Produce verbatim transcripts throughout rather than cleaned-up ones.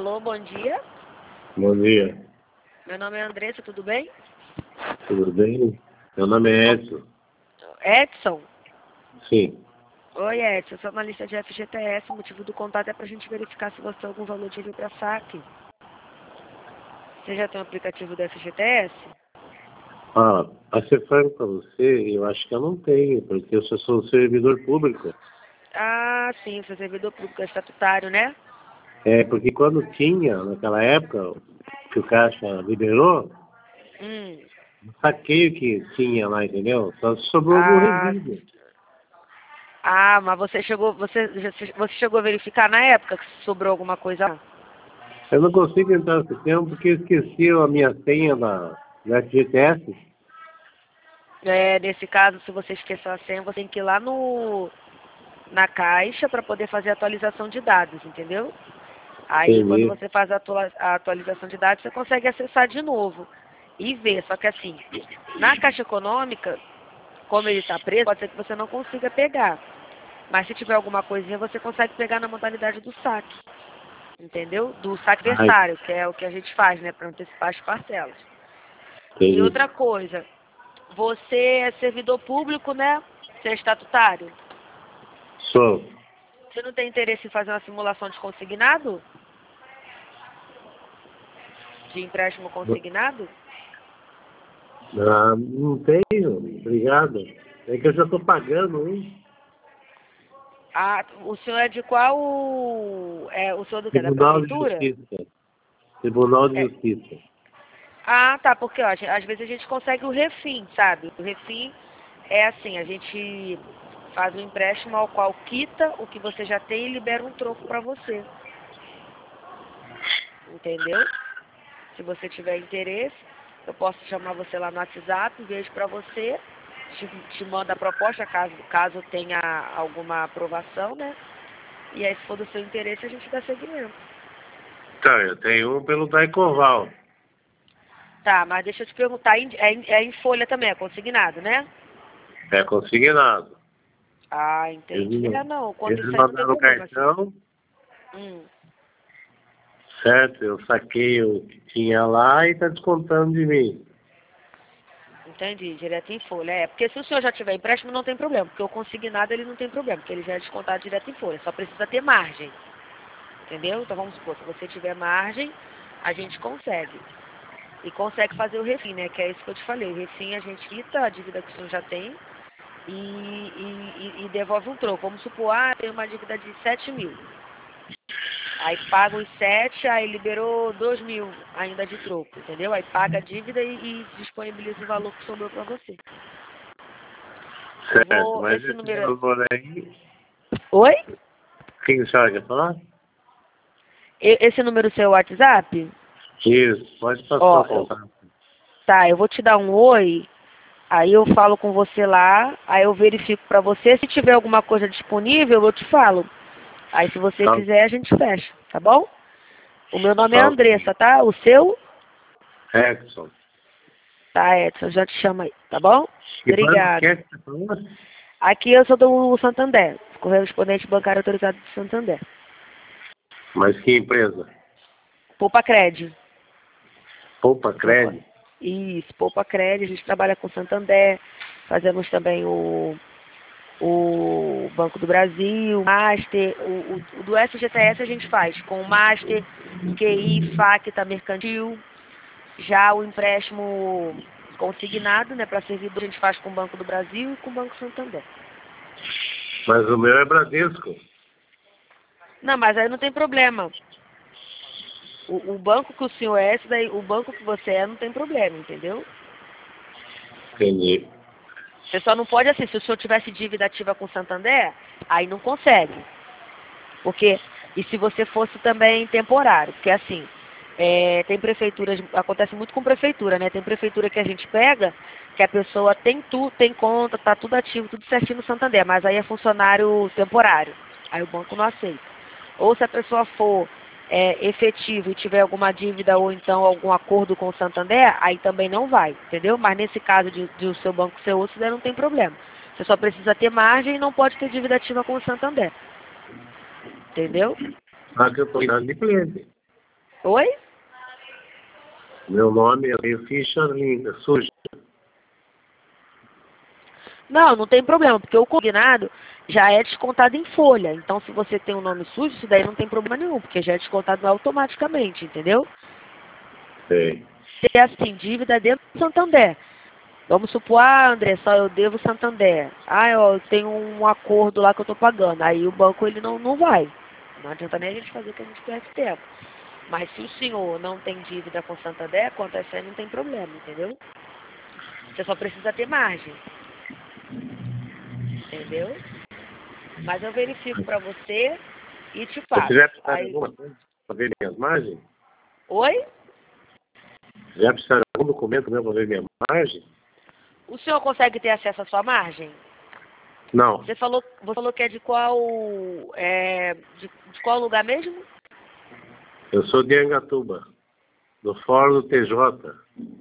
Alô, bom dia. Bom dia. Meu nome é Andressa, tudo bem? Tudo bem? Meu nome é Edson. Edson? Sim. Oi, Edson. Eu sou analista de F G T S. O motivo do contato é para a gente verificar se você tem algum valor de para saque. Você já tem o aplicativo da F G T S? Ah, para ser franco para você, eu acho que eu não tenho, porque eu só sou um servidor público. Ah, sim, você é servidor público é estatutário, né? É, porque quando tinha, naquela época, que o Caixa liberou, Hum. saquei o que tinha lá, entendeu? Só sobrou algum Ah, resíduo. ah, mas você chegou, você, você chegou a verificar na época que sobrou alguma coisa lá? Eu não consigo entrar no sistema porque eu esqueci a minha senha da, da F G T S. É, nesse caso, se você esqueceu a senha, você tem que ir lá no, na caixa para poder fazer a atualização de dados, entendeu? Aí, quando Entendi. você faz a, atua a atualização de dados, você consegue acessar de novo e ver. Só que assim, na Caixa Econômica, como ele está preso, pode ser que você não consiga pegar. Mas se tiver alguma coisinha, você consegue pegar na modalidade do saque, entendeu? Do saque Ai, versário, que é o que a gente faz, né, para antecipar as parcelas. E entendi. outra coisa, você é servidor público, né? Você é estatutário. Sou. Você não tem interesse em fazer uma simulação de consignado? De empréstimo consignado? Ah, não tenho, obrigado. É que eu já estou pagando, hein? Ah, o senhor é de qual... É, o senhor do quê? Da Tribunal de prefeitura? Justiça. Tribunal de É. Justiça. Ah, tá, porque ó, às vezes a gente consegue o refim, sabe? O refim é assim, a gente faz um empréstimo ao qual quita o que você já tem e libera um troco para você. Entendeu? Se você tiver interesse, eu posso chamar você lá no WhatsApp, vejo para você, te, te manda a proposta, caso, caso tenha alguma aprovação, né? E aí, se for do seu interesse, a gente dá seguimento. Então, eu tenho um pelo Daicoval. Tá, mas deixa eu te perguntar, é em, é em- é em folha também, é consignado, né? É consignado. Ah, entendi. É, Eles, não, quando eles isso aí não tem mandaram o problema. Assim. cartão, Hum, certo? Eu saquei o que tinha lá e está descontando de mim. entendi, direto em folha. É, porque se o senhor já tiver empréstimo, não tem problema, porque o consignado ele não tem problema, porque ele já é descontado direto em folha, só precisa ter margem. Entendeu? Então vamos supor, se você tiver margem, a gente consegue. E consegue fazer o refim, né? Que é isso que eu te falei. O refim a gente quita a dívida que o senhor já tem e, e, e- e devolve um troco. Vamos supor, ah, tem uma dívida de sete mil. Aí paga os sete, aí liberou dois mil ainda de troco, entendeu? Aí paga a dívida e, e disponibiliza o valor que sobrou para você. Eu Certo, vou. mas Esse esse número. valor aí... Oi? O que a senhora quer falar? E- Esse número seu é o WhatsApp? Isso, pode passar Ó, o eu, contato. tá, eu vou te dar um oi. Aí eu falo com você lá, aí eu verifico pra você. Se tiver alguma coisa disponível, eu te falo. Aí se você Tá, quiser, a gente fecha, tá bom? O meu nome é tá. Andressa, tá? O seu? Edson. Tá, Edson, já te chamo aí, tá bom? Que banco que Obrigada. é que você falou? Aqui eu sou do Santander, correspondente bancário autorizado de Santander. Mas que empresa? Poupa Cred. Poupa Poupa. Crédito? Isso, Poupa Cred, a gente trabalha com Santander, fazemos também o o Banco do Brasil, o Master, o, o, o do F G T S a gente faz com o Master, Q I, Facta, Mercantil. Já o empréstimo consignado, né, para servidor, a gente faz com o Banco do Brasil e com o Banco Santander. Mas o meu é Bradesco. Não, mas aí não tem problema. O, o banco que o senhor é, esse daí, o banco que você é, não tem problema, entendeu? Entendi. Você só não pode, assim, se o senhor tivesse dívida ativa com o Santander, aí não consegue. Porque, e se você fosse também temporário, porque assim, é, tem prefeituras, acontece muito com prefeitura, né? Tem prefeitura que a gente pega, que a pessoa tem tudo, tem conta, tá tudo ativo, tudo certinho no Santander, mas aí é funcionário temporário. Aí o banco não aceita. Ou se a pessoa for é, efetivo e tiver alguma dívida ou então algum acordo com o Santander, aí também não vai, entendeu? Mas nesse caso de, de o seu banco ser outro, daí não tem problema. Você só precisa ter margem e não pode ter dívida ativa com o Santander. Entendeu? Só que eu tô cuidando de cliente. Oi? Meu nome é tenho ficha limpa, suja. Não, não tem problema, porque o consignado já é descontado em folha. Então, se você tem um nome sujo, isso daí não tem problema nenhum, porque já é descontado automaticamente, entendeu? Sei. Se é assim, dívida dentro do Santander. Vamos supor, ah, André, só eu devo Santander. Ah, eu tenho um acordo lá que eu tô pagando. Aí o banco, ele não, não vai. Não adianta nem a gente fazer que a gente perde tempo. Mas se o senhor não tem dívida com Santander, quanto a isso aí não tem problema, entendeu? Você só precisa ter margem. Entendeu? Mas eu verifico pra você e te Se passo. tiver precisar de Aí... alguma coisa para ver minhas margens, Oi? se tiver precisar de algum documento meu para ver minha margem, O senhor consegue ter acesso à sua margem? não. Você falou, você falou que é de qual, é, de, de qual lugar mesmo? Eu sou de Angatuba, do Fórum do T J.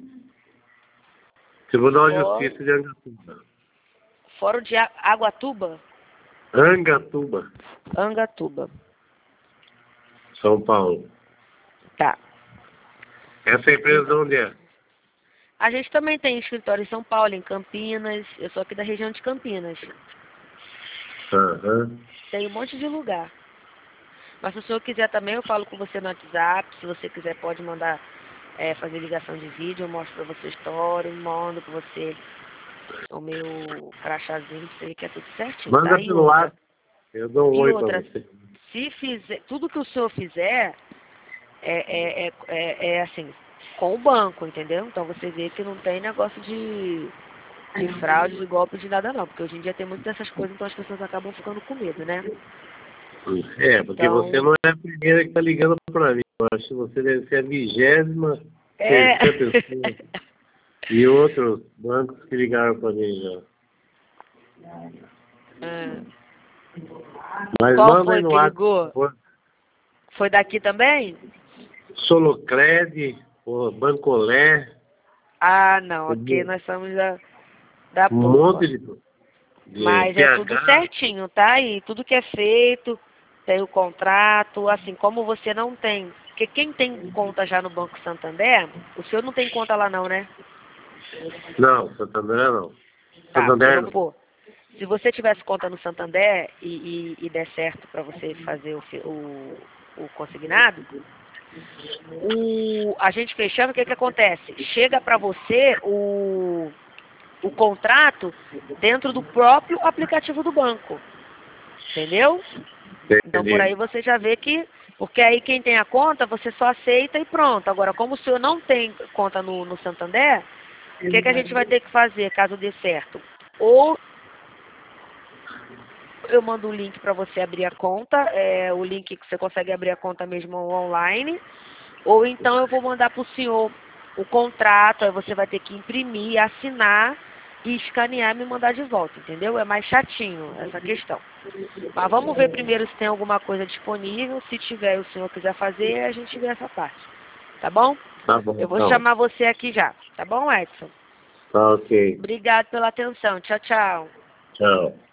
Tribunal de Fórum, Justiça de Angatuba. Fórum de A- Aguatuba? Angatuba, Angatuba. São Paulo. Tá. Essa empresa de onde é? A gente também tem escritório em São Paulo, em Campinas. Eu sou aqui da região de Campinas. Aham. Tem um monte de lugar. Mas se o senhor quiser também, eu falo com você no WhatsApp. Se você quiser, pode mandar é, fazer ligação de vídeo. Eu mostro pra você a história, eu mando pra você o meu crachazinho, pra você ver que é tudo certinho, Manda tá? E pelo outra, WhatsApp. Eu dou um e oi para outra, você. se fizer, tudo que o senhor fizer é, é, é, é, é assim, com o banco, entendeu? Então você vê que não tem negócio de, de fraude, de golpe, de nada não. Porque hoje em dia tem muitas dessas coisas, então as pessoas acabam ficando com medo, né? É, porque você Então, não é a primeira que está ligando para mim. Eu acho que você deve ser a vigésima é... terceira pessoa. E outros bancos que ligaram para mim já. Ah, Mas qual manda aí foi no que WhatsApp, ligou? por favor. Foi daqui também? Solocred, o Bancolé, Ah, não. Aqui um nós somos da, da monte Popa. de, de Mas é tudo T H. certinho, tá? E tudo que é feito, tem o contrato, assim, como você não tem. Porque quem tem conta já no Banco Santander, o senhor não tem conta lá não, né? Não, Santander não. Tá, porque Santander vamos não. supor, se você tivesse conta no Santander e, e, e der certo para você fazer o, fi- o, o consignado, o, a gente fechando, o que que acontece? Chega para você o, o contrato dentro do próprio aplicativo do banco, entendeu? Então por aí Entendi. você já vê que, porque aí quem tem a conta, você só aceita e pronto. Agora, como o senhor não tem conta no, no Santander, o que, que a gente vai ter que fazer caso dê certo? Ou eu mando um link para você abrir a conta, é, o link que você consegue abrir a conta mesmo online, ou então eu vou mandar para o senhor o contrato, aí você vai ter que imprimir, assinar e escanear e me mandar de volta, entendeu? É mais chatinho essa questão. Mas vamos ver primeiro se tem alguma coisa disponível. Se tiver e o senhor quiser fazer, a gente vê essa parte. Tá bom? Tá bom, Eu vou então. chamar você aqui já. Tá bom, Edson? Tá ok. Obrigado pela atenção. Tchau, tchau. Tchau.